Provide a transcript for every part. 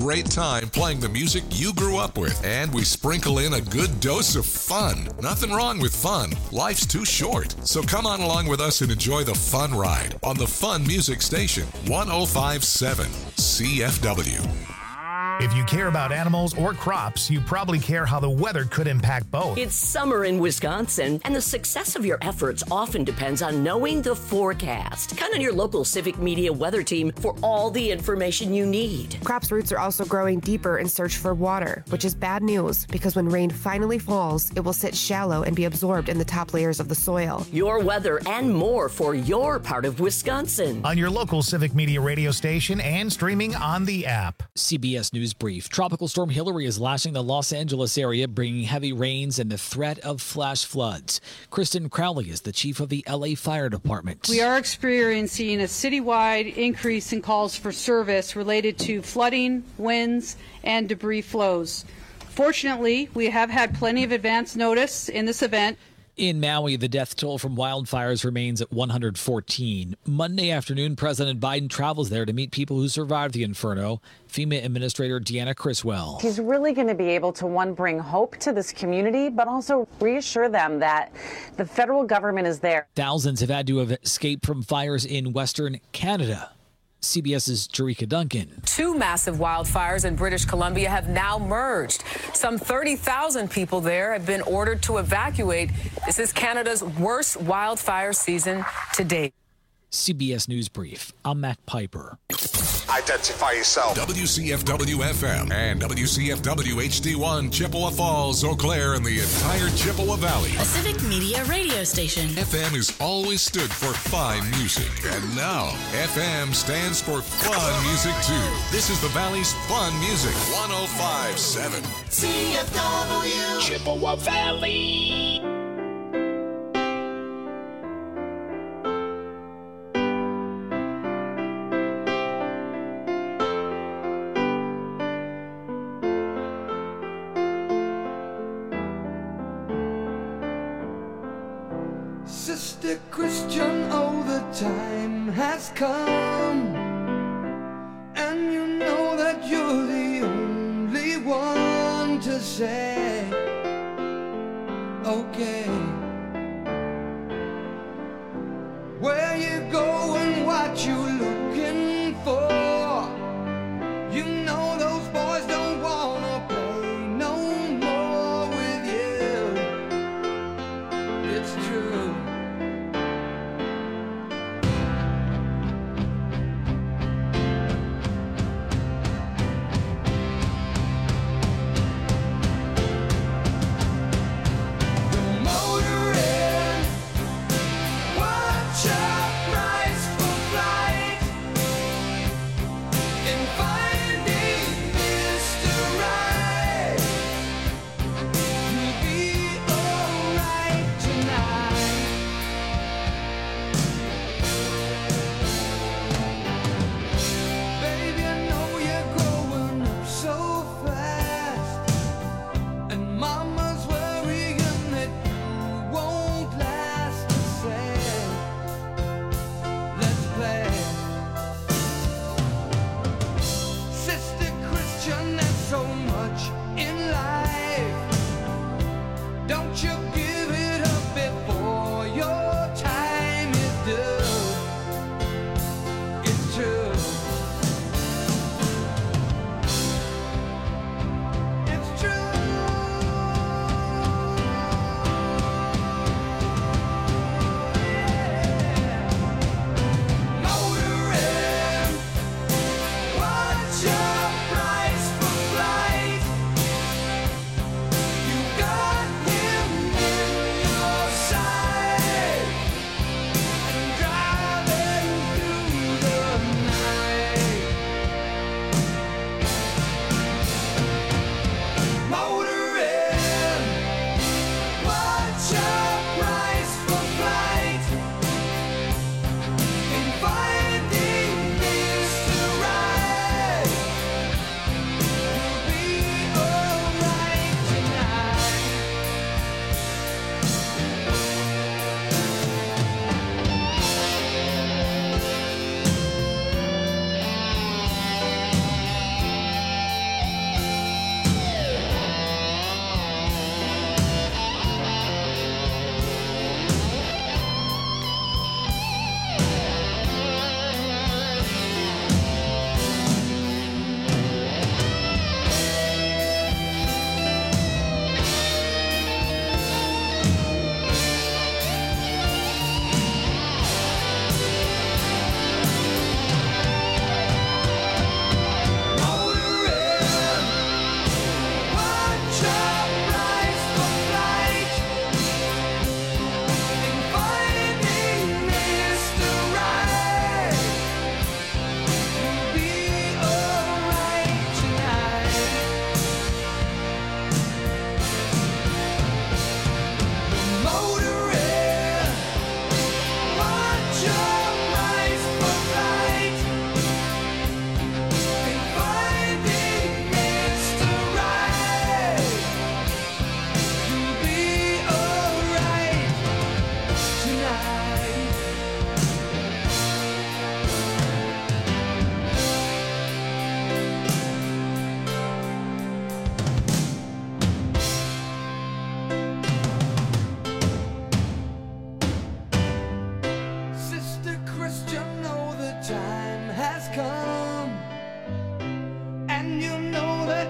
great time playing the music you grew up with, and we sprinkle in a good dose of fun. Nothing wrong with fun. Life's too short. So come on along with us and enjoy the fun ride on the Fun Music Station, 105.7 CFW. If you care about animals or crops, you probably care how the weather could impact both. It's summer in Wisconsin, and the success of your efforts often depends on knowing the forecast. Count on your local Civic Media weather team for all the information you need. Crops' roots are also growing deeper in search for water, which is bad news because when rain finally falls, it will sit shallow and be absorbed in the top layers of the soil. Your weather and more for your part of Wisconsin. On your local Civic Media radio station and streaming on the app. CBS News Brief. Tropical Storm Hilary is lashing the Los Angeles area, bringing heavy rains and the threat of flash floods. Kristen Crowley is the chief of the LA Fire Department. We are experiencing a citywide increase in calls for service related to flooding, winds, and debris flows. Fortunately, we have had plenty of advance notice in this event. In Maui, the death toll from wildfires remains at 114. Monday afternoon, President Biden travels there to meet people who survived the inferno. FEMA Administrator Deanna Criswell. He's really going to be able to, one, bring hope to this community, but also reassure them that the federal government is there. Thousands have had to have escaped from fires in Western Canada. CBS's Jerika Duncan. 2 massive wildfires in British Columbia have now merged. Some 30,000 people there have been ordered to evacuate. This is Canada's worst wildfire season to date. CBS News Brief. I'm Matt Piper. Identify yourself. WCFW FM and WCFW HD1, Chippewa Falls, Eau Claire, and the entire Chippewa Valley. A Civic Media radio station. FM has always stood for fine music, and now FM stands for fun music too. This is the Valley's fun music, 105.7 CFW Chippewa Valley. Sister Christian, oh, the time has come, and you know that you're the only one to say, okay, where you going, what you looking for, you know those boys don't wanna play no more with you, it's true.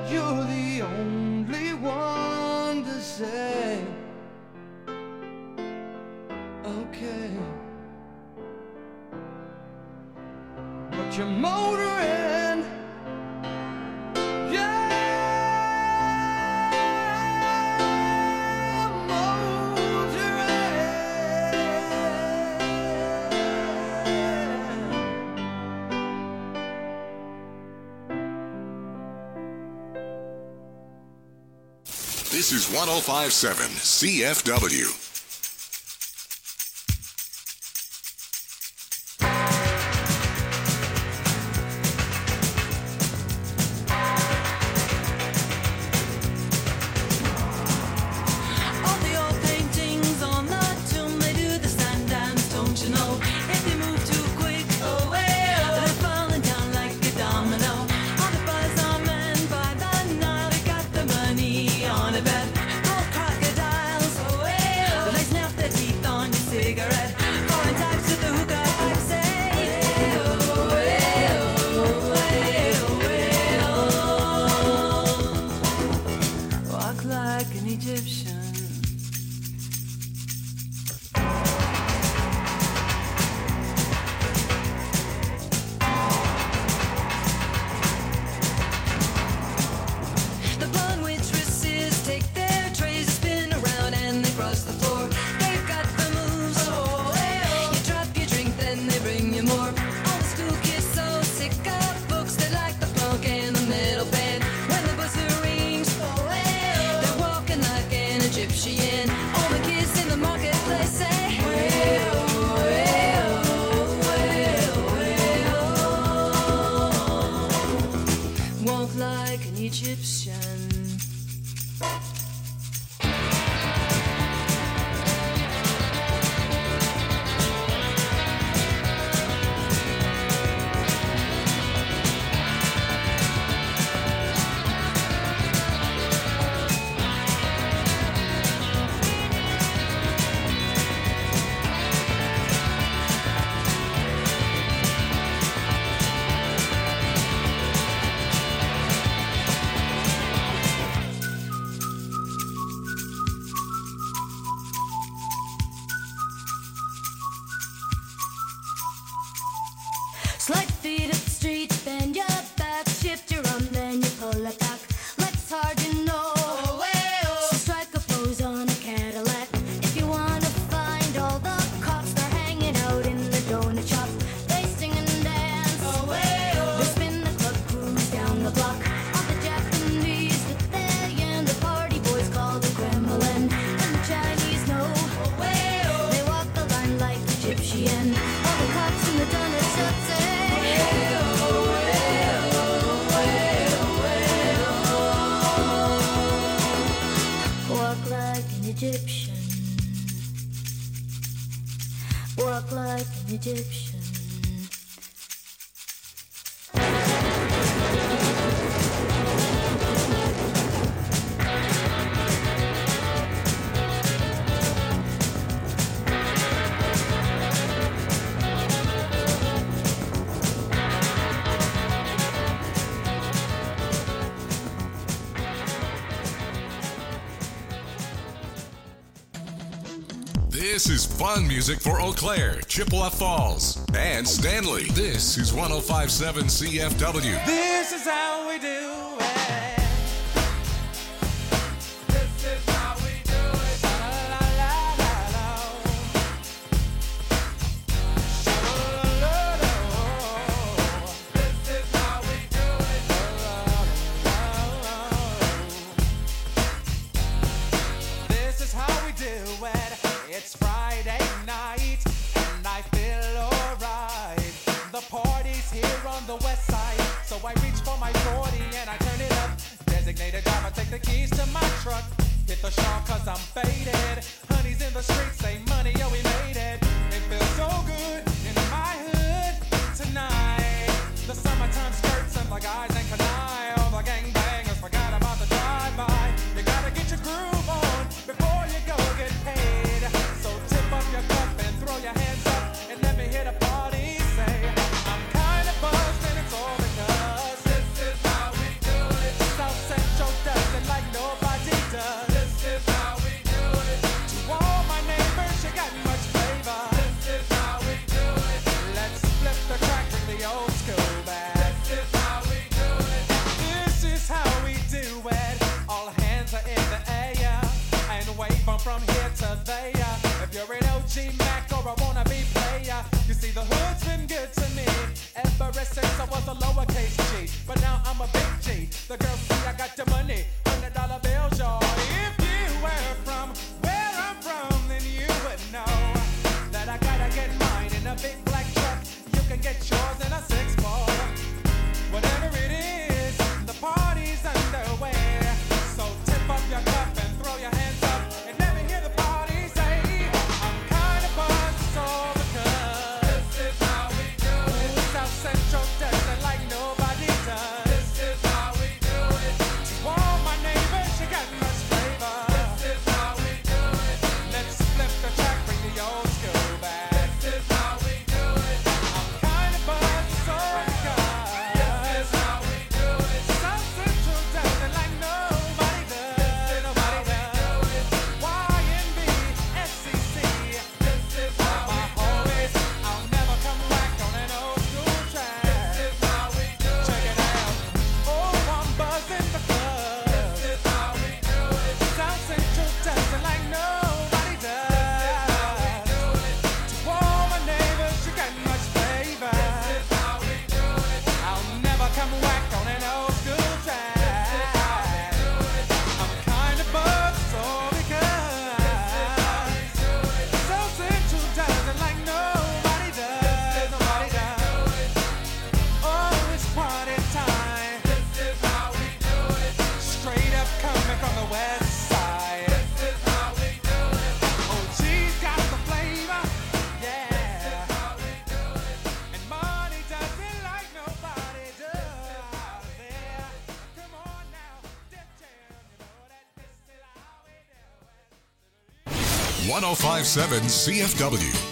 you're the only one to say, okay. But you're motoring, yeah, This is 105.7 CFW. Slide feet up the street, bend your back, shift your arm, then you pull it back. Let's hard, you know. So strike a pose on a Cadillac. If you wanna find all the cops, they're hanging out in the donut shop. They sing and dance. They spin the club, cruise down the block. All the Japanese that they and the party boys call the Kremlin. And the Chinese know. They walk the line like Egyptian. All the cops in the donut shop say. Walk like an Egyptian. Walk like an Egyptian. This is fun music for Eau Claire, Chippewa Falls, and Stanley. This is 105.7 CFW. This is how we do it. This is how we do it. La la la la la. La la la la. This is how we do it. La la la la. This is how we do it. It's Friday night and I feel alright. The party's here on the west side, so I reach for my 40 and I 1057 CFW.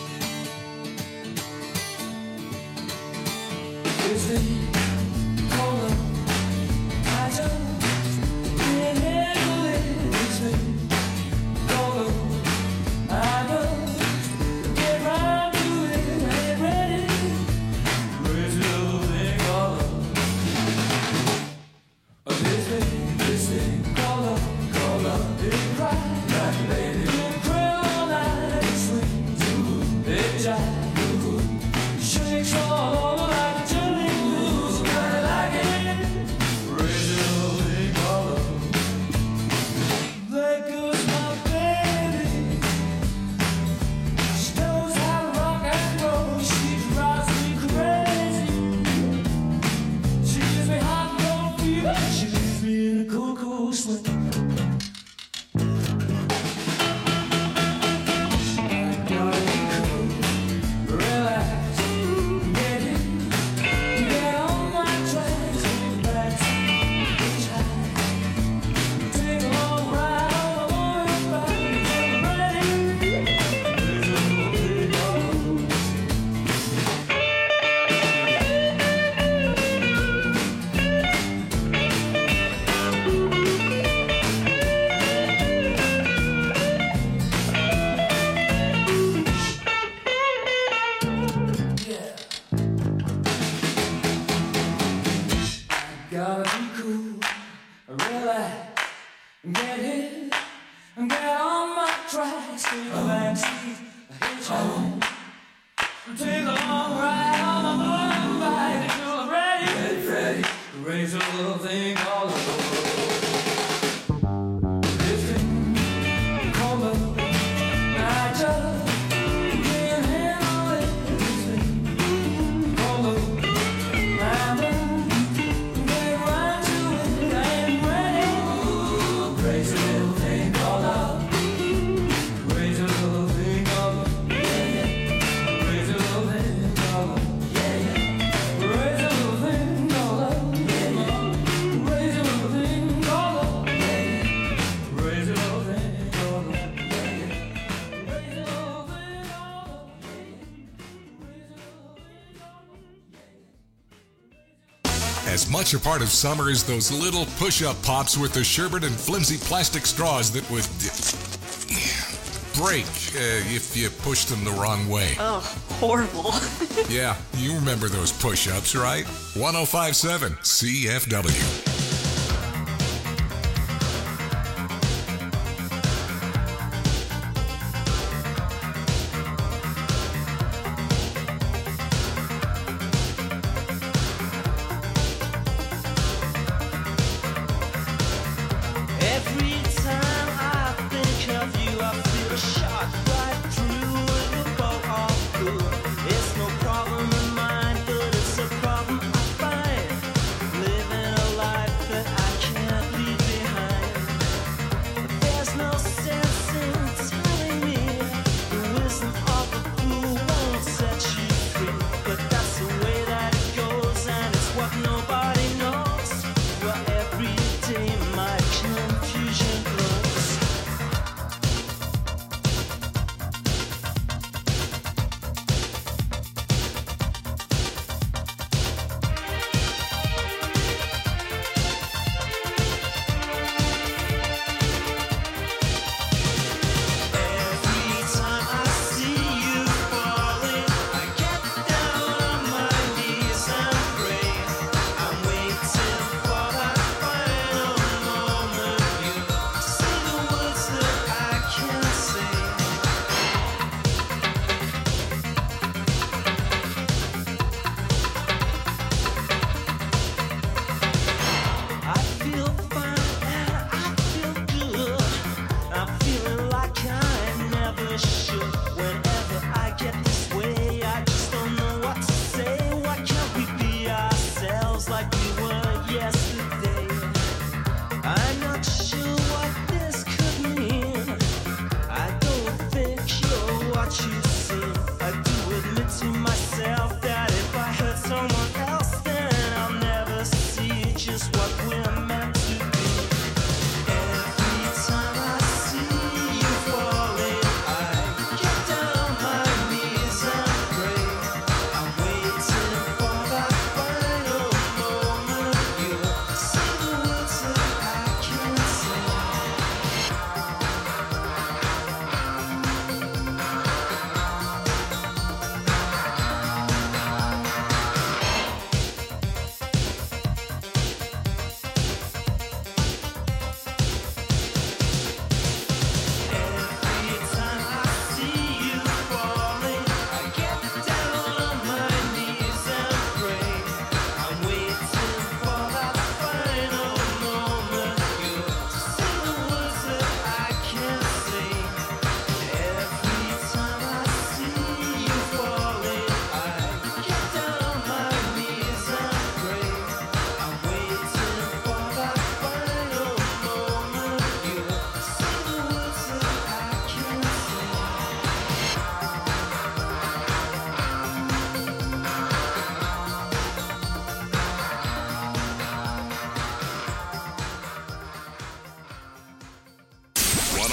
As much a part of summer as those little push-up pops with the sherbet and flimsy plastic straws that would break if you pushed them the wrong way. Oh, horrible. Yeah, you remember those push-ups, right? 1057 CFW. It's no problem in mine, but it's a problem I find. Living a life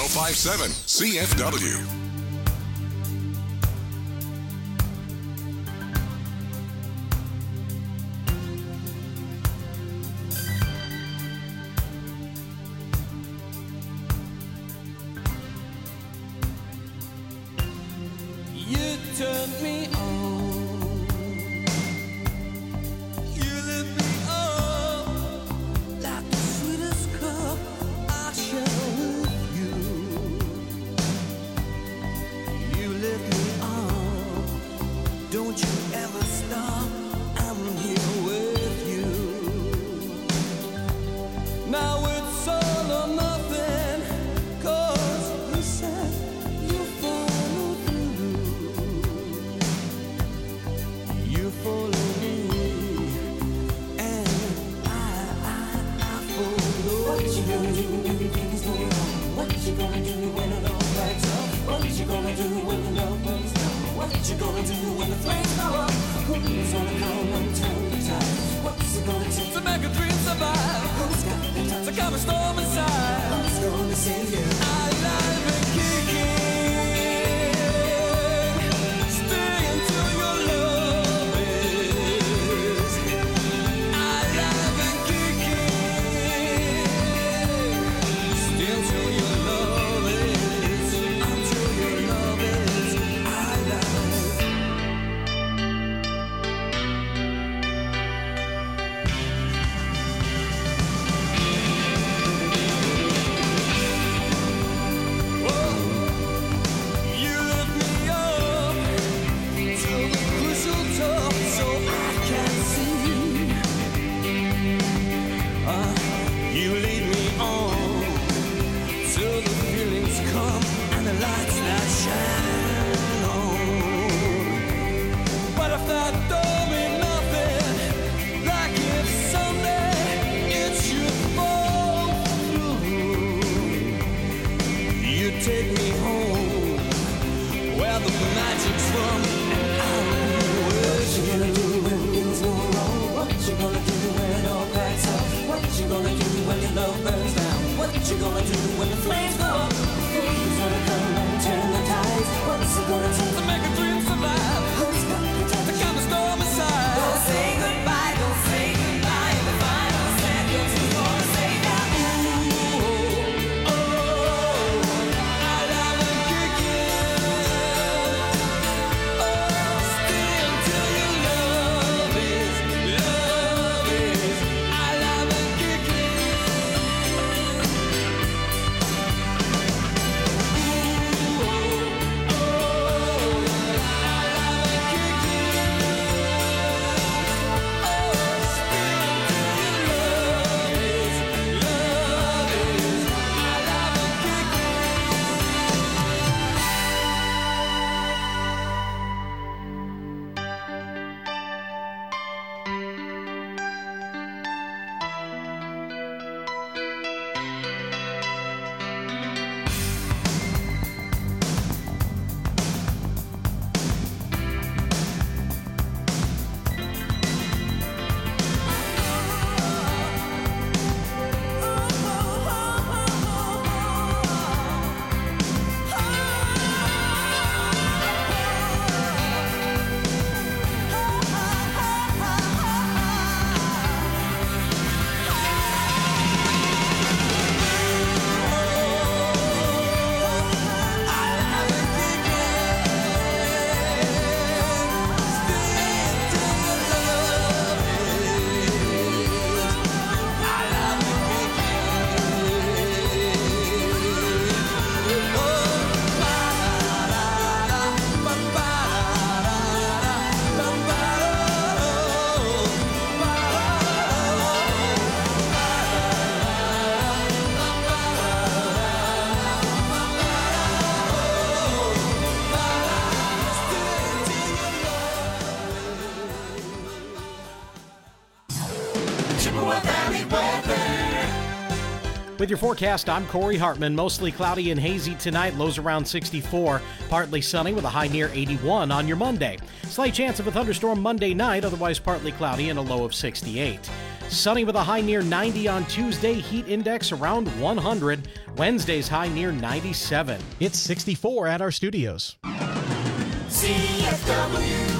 1057 CFW. You turned me on. You lit me up like the sweetest cup I share with you. You lit me on. Don't you ever stop. I'm here with you. Now it's all or nothing. 'Cause you said you follow through. You follow me, and I follow. What you gonna do when things go wrong? What you gonna do when it all backs up? What you gonna do when the love burns down? What you gonna do when the flames go up? Who's gonna come and turn the tide? What's it gonna take to make a dream survive? Who's got the time to calm a storm inside? Who's gonna save you? Alive and kicking. Stay until your love is alive and kicking. Stay until your love is, until your love is alive. You lift me up to the crucial top so I can see. You lead me on till the feelings come and the lights that shine on. But if that don't mean nothing, like if someday it should fall through, you take me home where the magic's from, and I'm with you. What you gonna do when things go wrong? What you gonna do when it all backs up? What you gonna do when your love burns down? What you gonna do when the flames go up? Who's gonna come and turn the tides? What's it gonna take to make a dream survive? Who's got the time to calm the storm inside? Don't say goodbye, don't say goodbye. The final seconds is gonna say that. Ooh, oh, I love and kicking. Oh, stay until your love is I love and kicking. With your forecast, I'm Corey Hartman. Mostly cloudy and hazy tonight, lows around 64. Partly sunny with a high near 81 on your Monday. Slight chance of a thunderstorm Monday night, otherwise partly cloudy and a low of 68. Sunny with a high near 90 on Tuesday. Heat index around 100. Wednesday's high near 97. It's 64 at our studios. CFW.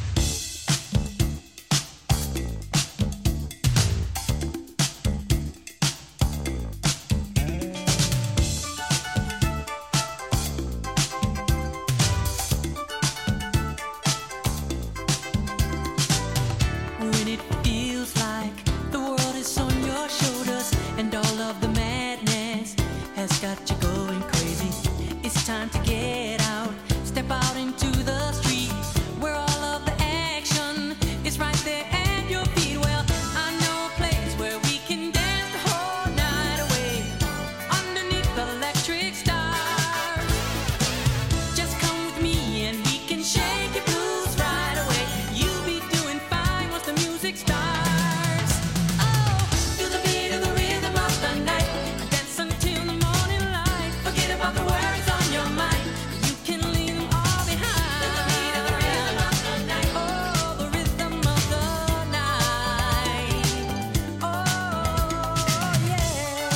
When it feels like the world is on your shoulders and all of the madness has got you going crazy, it's time to get out, step out into the street where all of the action is right there at your feet. Well, I know a place where we can dance the whole night away underneath the electric stars. Just come with me and we can shake your blues right away. You'll be doing fine once the music starts. Oh, feel the beat of the rhythm of the night. Dance until the morning light. Forget about the worries on your mind. You can leave them all behind. Feel the beat of the rhythm of the night. Oh, the rhythm of the night. Oh, yeah.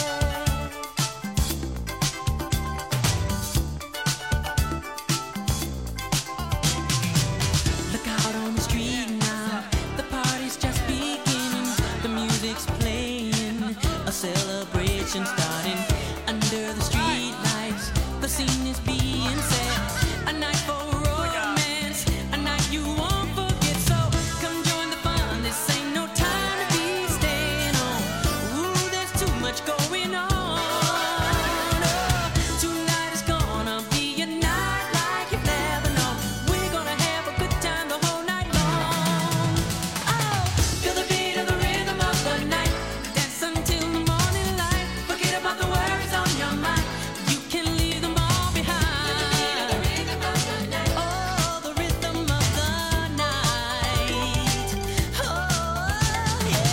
Look out on the street now, the party's just beginning. The music's playing, a celebration starting. Under the street lights, the scene is being set. A night for romance, a night you won't forget. So come join the fun, this ain't no time to be staying home. Ooh, there's too much going on. Oh, tonight is gonna be a night like you've never known. We're gonna have a good time the whole night long. Oh, feel the beat of the rhythm of the night. Dance until the morning light. Forget about the worries on your mind. You can leave them all behind. Oh, the rhythm of the night. Oh, yeah.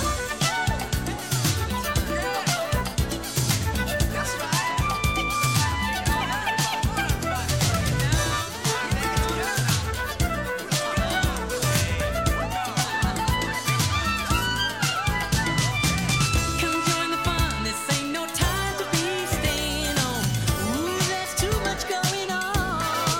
Come join the fun, this ain't no time to be staying home. Ooh, there's too much going on.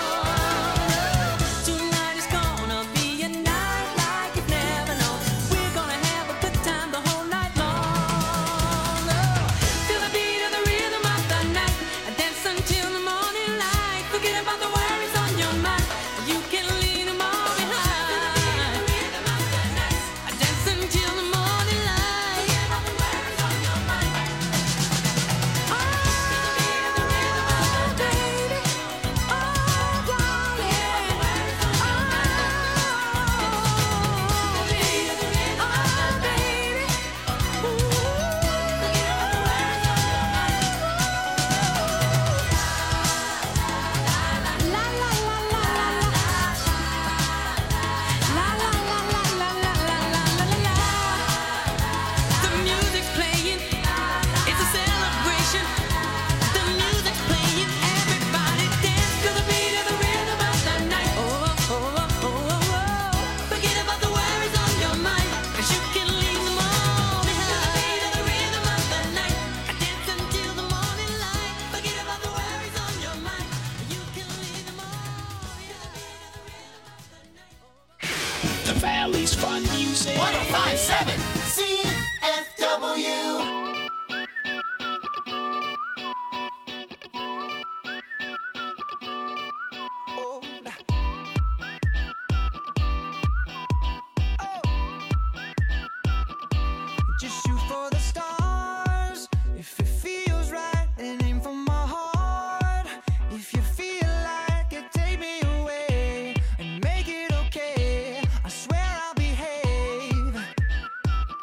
Tonight is gonna be a night like you've never known. We're gonna have a good time the whole night long. Oh, feel the beat of the rhythm of the night. Dance until the morning light. Forget about the worries on your mind. You can leave them all behind. Dance until the morning light. Forget about the worries on your mind. Oh, baby. Oh, yeah. Oh, baby. The music's playing, it's a celebration. The music's playing, everybody dance to the beat of the rhythm of the night. Oh, oh, oh, oh, oh, oh. Forget about the worries on your mind, 'cause you can leave them all behind. The beat of the rhythm of the night. Dance until the morning light. Forget about the worries on your mind. You can leave them all behind. The Valley's Fun Music. 1057 CFW. Just shoot for the stars. If it feels right, and aim for my heart. If you feel like it, take me away and make it okay. I swear I'll behave.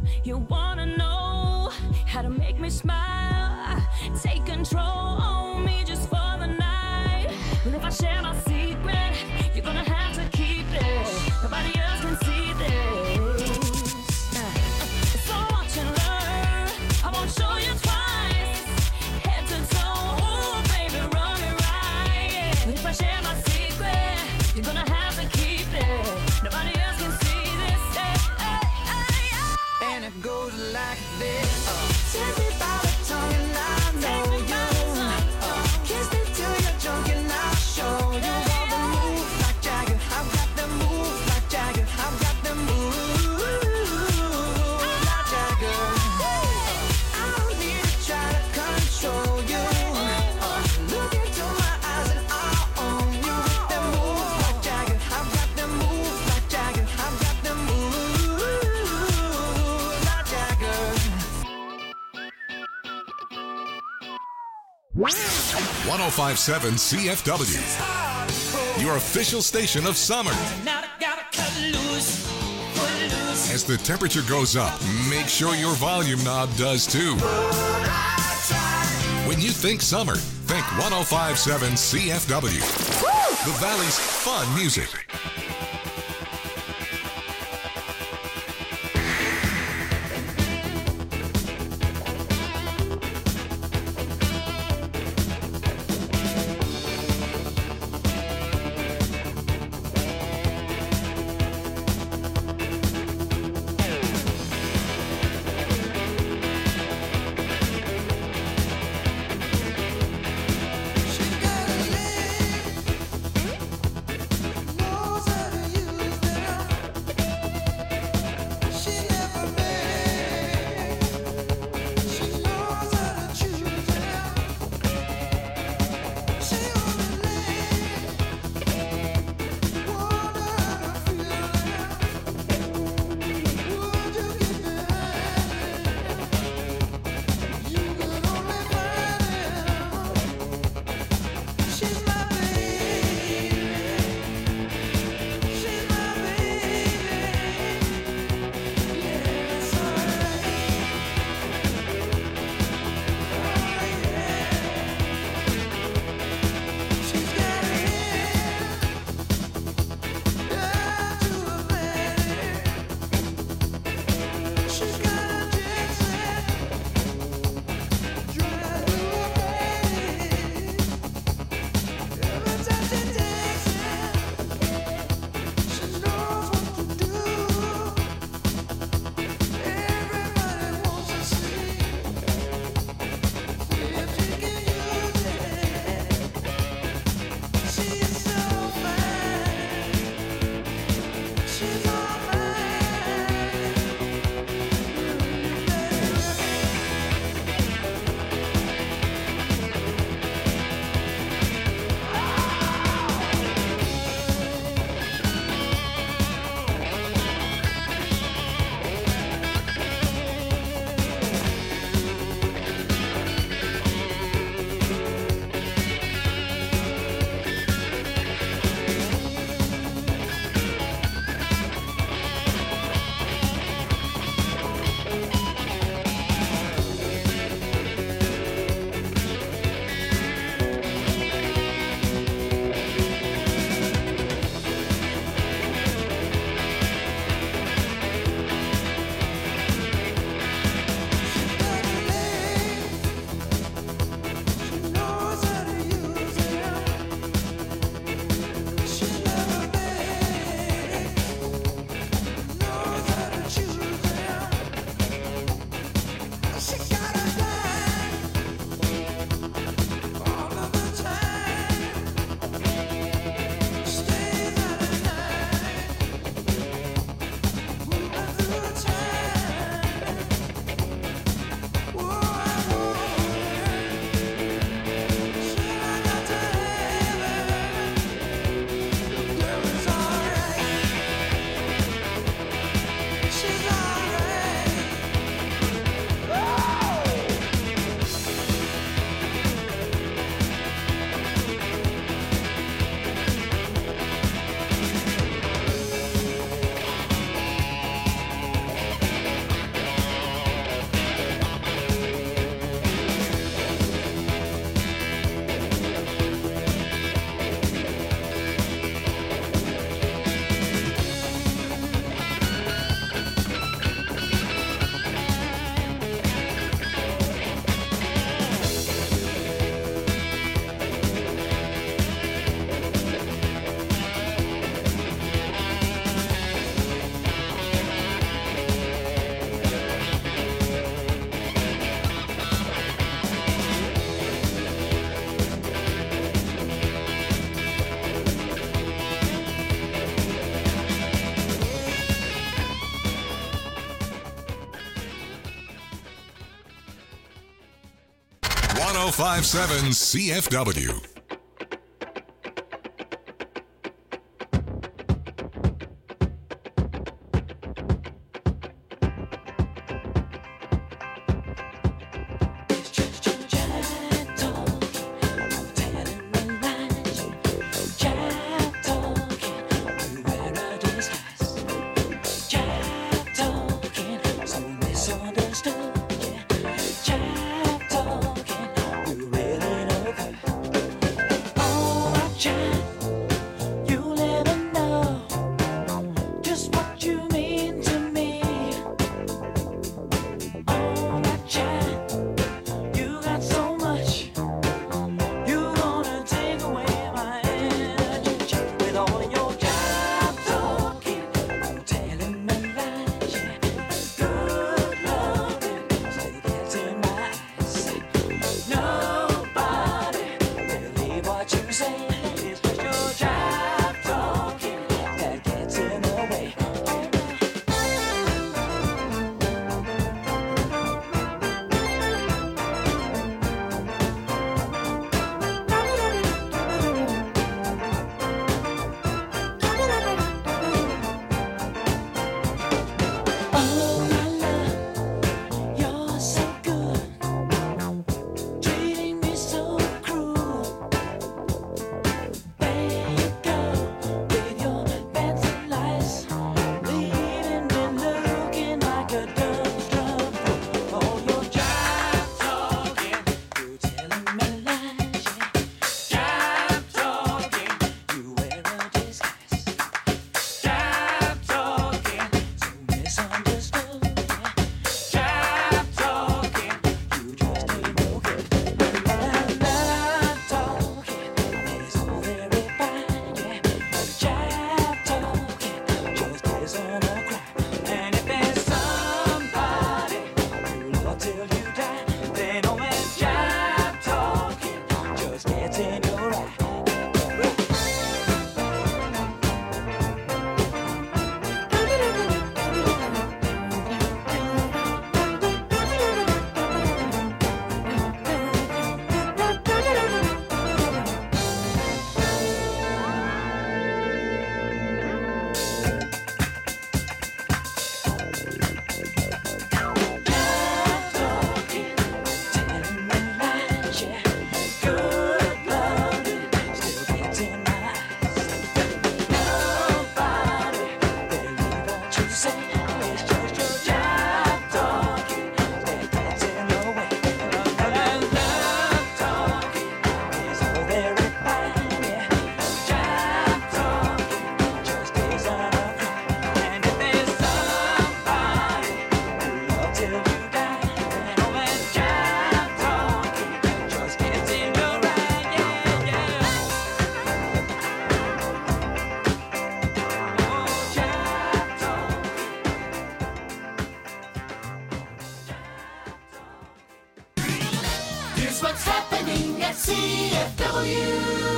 You wanna know how to make me smile? Take control on me just for the night. Well, if I share my secret, you're gonna have to keep it. Nobody else can see this. So watch and learn. I won't show you twice. Head to toe, oh baby, run it right. But if I share my secret, you're gonna have to keep it. Nobody else can see this. And it goes like this. Take me by the tongue and I know you. Kiss me till you're drunk and I'll show you all the moves like Jagger. I've got the moves like Jagger. I've got the moves like Jagger. I don't need to try to control you. Look into my eyes and I'll own you. With the moves like Jagger. I've got the moves like Jagger. I've got the moves like Jagger. 1057 CFW, your official station of summer. As the temperature goes up, make sure your volume knob does too. When you think summer, think 1057 CFW, the Valley's fun music. Knows 1057 CFW. what's happening at CFW.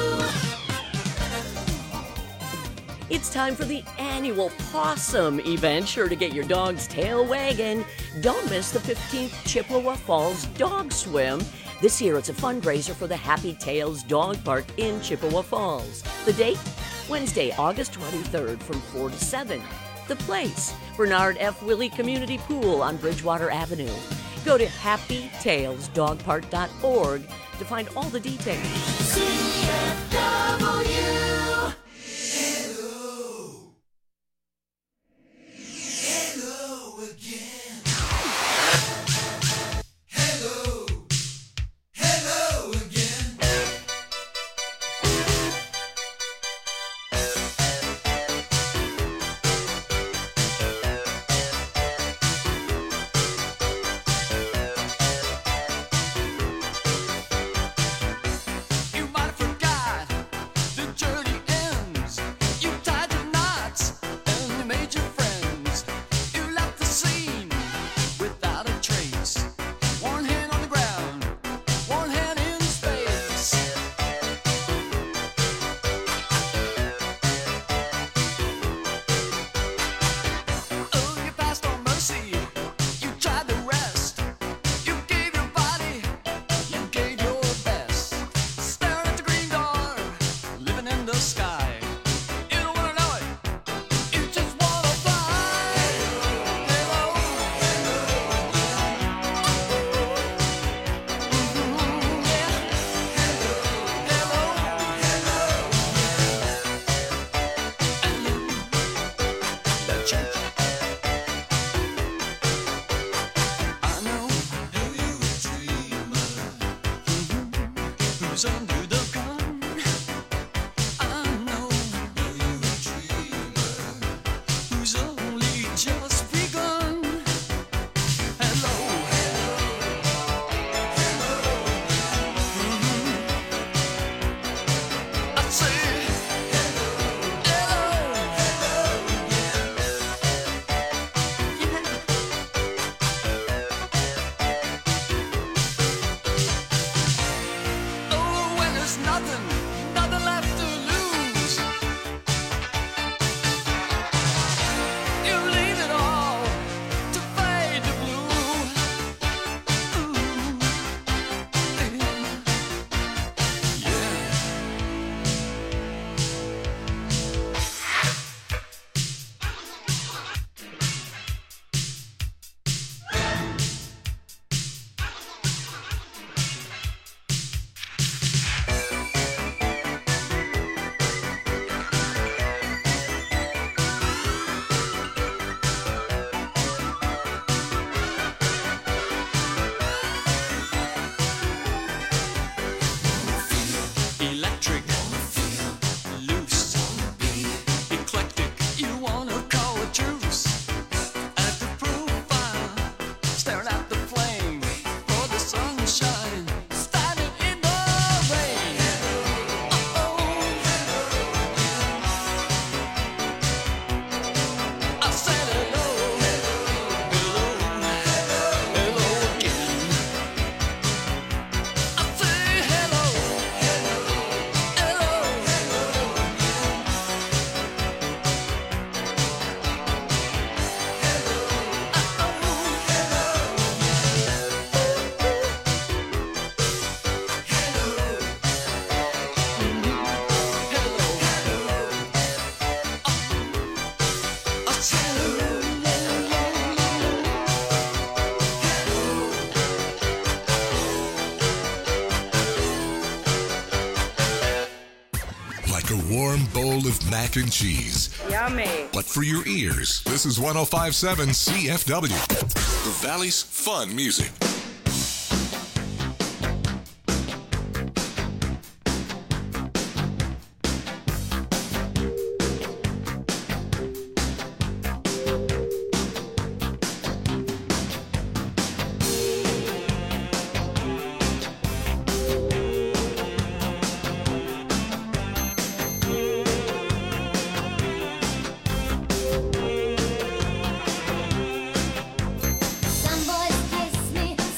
It's time for the annual Possum event, sure to get your dog's tail wagging. Don't miss the 15th Chippewa Falls Dog Swim. This year it's a fundraiser for the Happy Tails Dog Park in Chippewa Falls. The date? Wednesday, August 23rd from 4 to 7. The place? Bernard F. Willey Community Pool on Bridgewater Avenue. Go to happytailsdogpark.org to find all the details. CFW. You might have forgot who's under the gun. I know you're a dreamer who's only just begun. Hello, hello, hello. I say hello, hello, oh, when there's nothing left to lose, you leave it all to fade to blue. Ooh, yeah. Electric, loose, eclectic, you wanna call a truce. At the profile, staring at the flame, for the sunshine, standing in the rain. I said hello, hello, hello again. I say hello, Like a warm bowl of mac and cheese. Yummy. But for your ears, this is 105.7 CFW, the Valley's fun music. Some boys kiss me,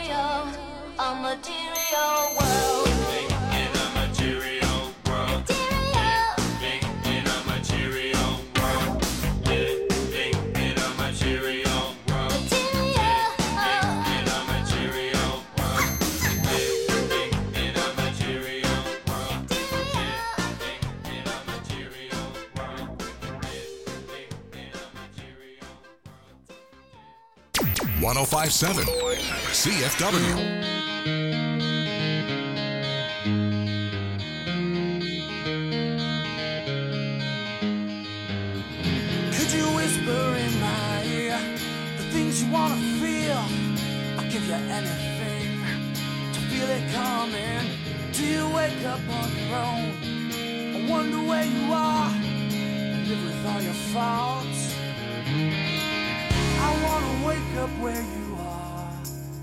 a material world. In a material world. Living in a material world. Living in a material world. Living in a material world. Living in a material world. Living in a material world. Living in a material world. 1057 CFW. Could you whisper in my ear the things you wanna feel? I'll give you anything to feel it coming. Do you wake up on your own? I wonder where you are and live with all your faults. I wanna wake up where you are.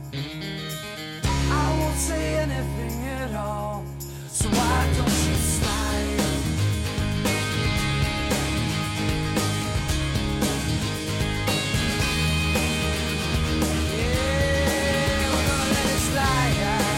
I won't say anything at all. So why don't you slide? Yeah, we're gonna let it slide.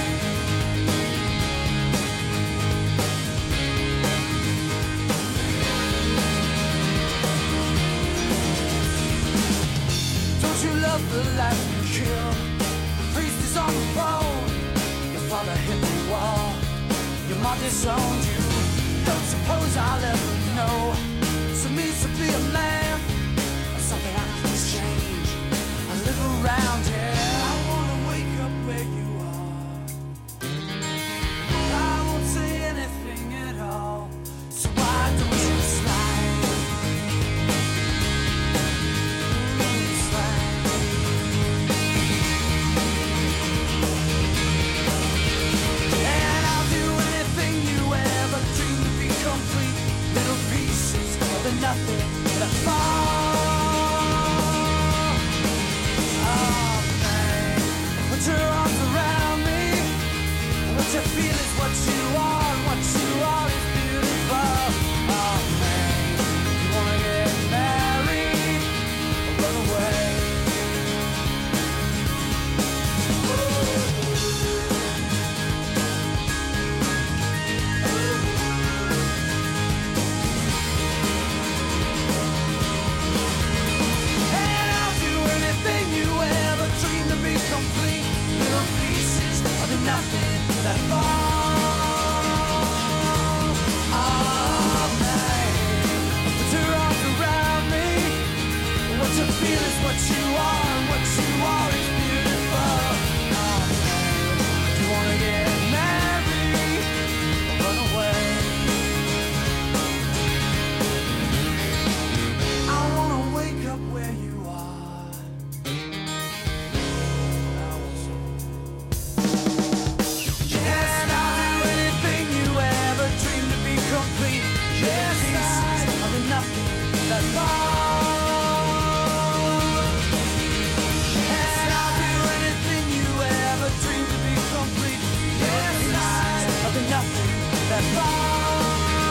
Don't you love the life you kill? The priest is on the phone. Your father hit the wall. Your mom disowned you. Don't suppose I'll ever know. So it means to be a man, or something I can change. I live around here. I wanna wake up where you are. I won't say anything at all. So why don't you slide? Slide. And I'll do anything you ever dreamed to be complete. Little pieces of the nothing that fall. Oh man, put your arms around me. What you feel is what you are, and what you are is beautiful. Oh man, you wanna get married or run away? And I'll do anything you ever dreamed to be complete. Little pieces of the nothing that fall. Oh man, put your arms around me. What you feel is what you are, and what you are is beautiful. Oh man, do you wanna get married or run away? I wanna wake up where you are. And I'll do anything you ever dreamed to be complete. Yes, pieces of the nothing that fall. And I'll do anything you ever dreamed to be complete. Yes, pieces of the nothing that fall.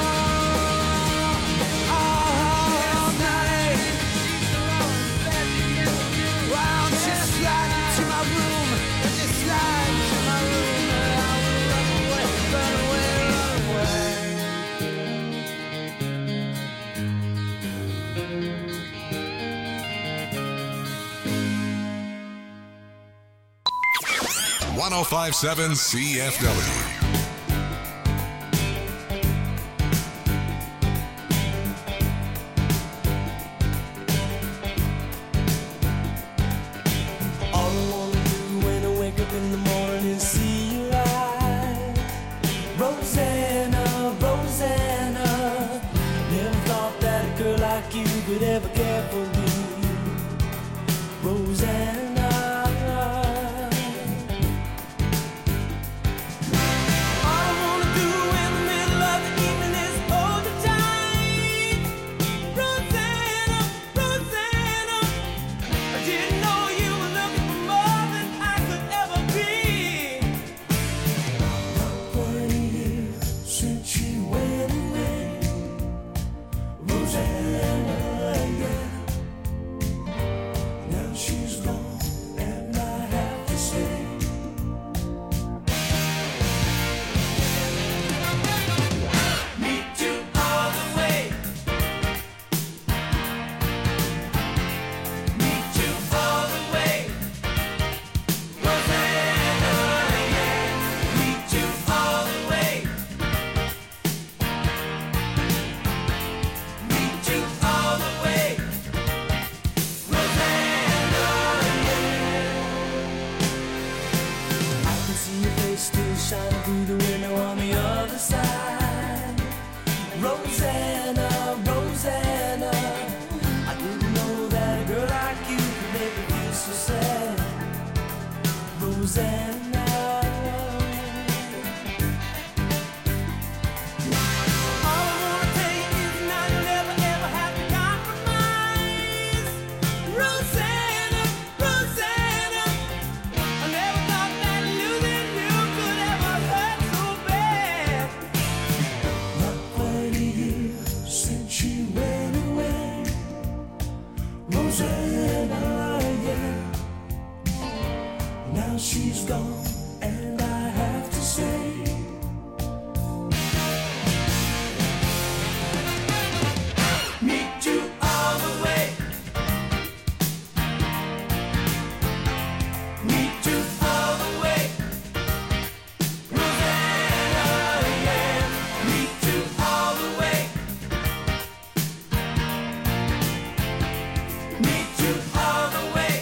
Oh, night. Why don't you slide into my room? Just slide into my room, and I will run away, run away, run away. 1057 CFW. All I wanna do when I wake up in the morning is see you light. Rosanna, Rosanna, never thought that a girl like you could ever care for me. Rosanna, Rosanna. All I wanna tell you is now you'll never ever have to compromise. Rosanna, Rosanna, I never thought that losing you could ever hurt so bad. Not quite a year since she went away. Rosanna, yeah. Now she's gone, and I have to say, meet you all the way. Meet you all the way. Rosanna, yeah. Meet you all the way. Meet you all the way.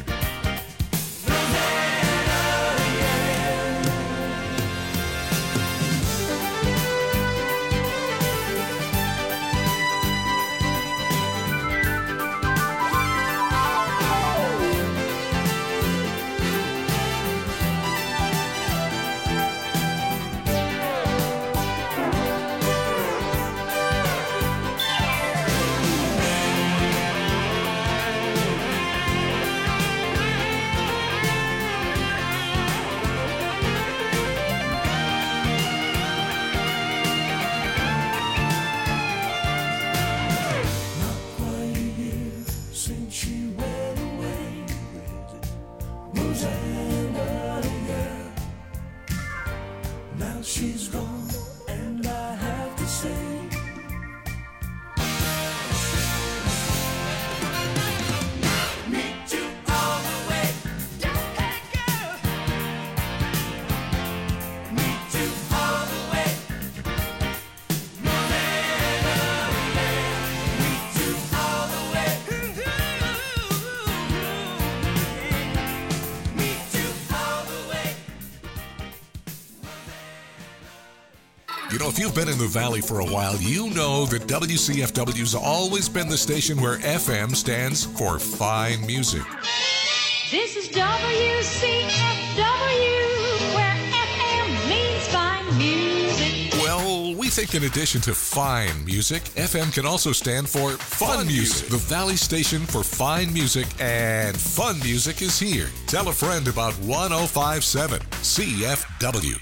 Since she went away, Rosanna, yeah. Now she's gone, and I have to say, meet you all the way. Hey girl, meet you all the way. Rosanna, yeah. Meet you all the way. You know, if you've been in the Valley for a while, you know that WCFW's always been the station where FM stands for fine music. This is WCFW, where FM means fine music. Well, we think in addition to fine music, FM can also stand for fun music. The Valley station for fine music and fun music is here. Tell a friend about 105.7 CFW.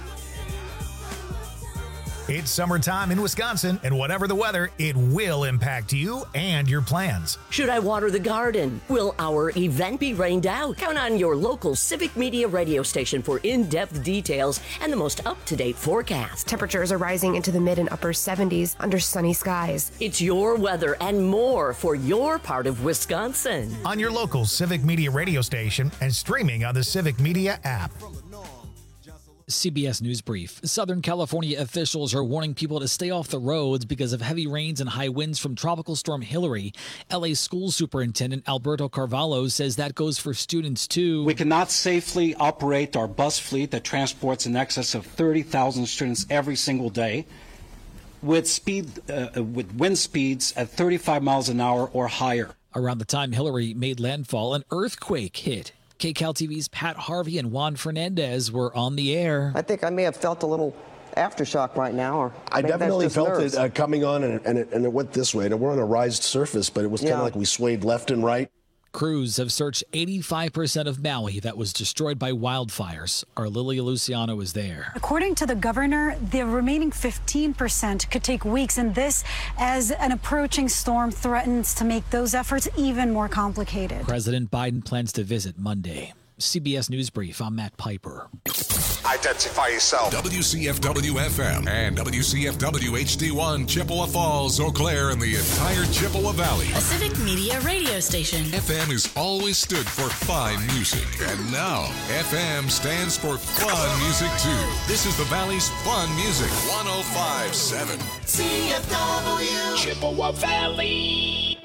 It's summertime in Wisconsin, and whatever the weather, it will impact you and your plans. Should I water the garden? Will our event be rained out? Count on your local Civic Media radio station for in-depth details and the most up-to-date forecast. Temperatures are rising into the mid and upper 70s under sunny skies. It's your weather and more for your part of Wisconsin. On your local Civic Media radio station and streaming on the Civic Media app. CBS News Brief. Southern California officials are warning people to stay off the roads because of heavy rains and high winds from Tropical Storm Hillary. LA School Superintendent Alberto Carvalho says that goes for students too. We cannot safely operate our bus fleet that transports in excess of 30,000 students every single day with wind speeds at 35 miles an hour or higher. Around the time Hillary made landfall, an earthquake hit. KCAL TV's Pat Harvey and Juan Fernandez were on the air. I think I may have felt a little aftershock right now. Or I definitely felt it coming on, and it went this way. And we're on a raised surface, but it was kind of like we swayed left and right. Crews have searched 85% of Maui that was destroyed by wildfires. Our Lilia Luciano is there. According to the governor, the remaining 15% could take weeks, and this as an approaching storm threatens to make those efforts even more complicated. President Biden plans to visit Monday. CBS News Brief, I'm Matt Piper. Identify yourself. WCFW FM and WCFW HD1, Chippewa Falls, Eau Claire, and the entire Chippewa Valley. A Civic Media radio station. FM has always stood for fine music, and now FM stands for fun music too. This is the Valley's fun music. 105.7 CFW Chippewa Valley.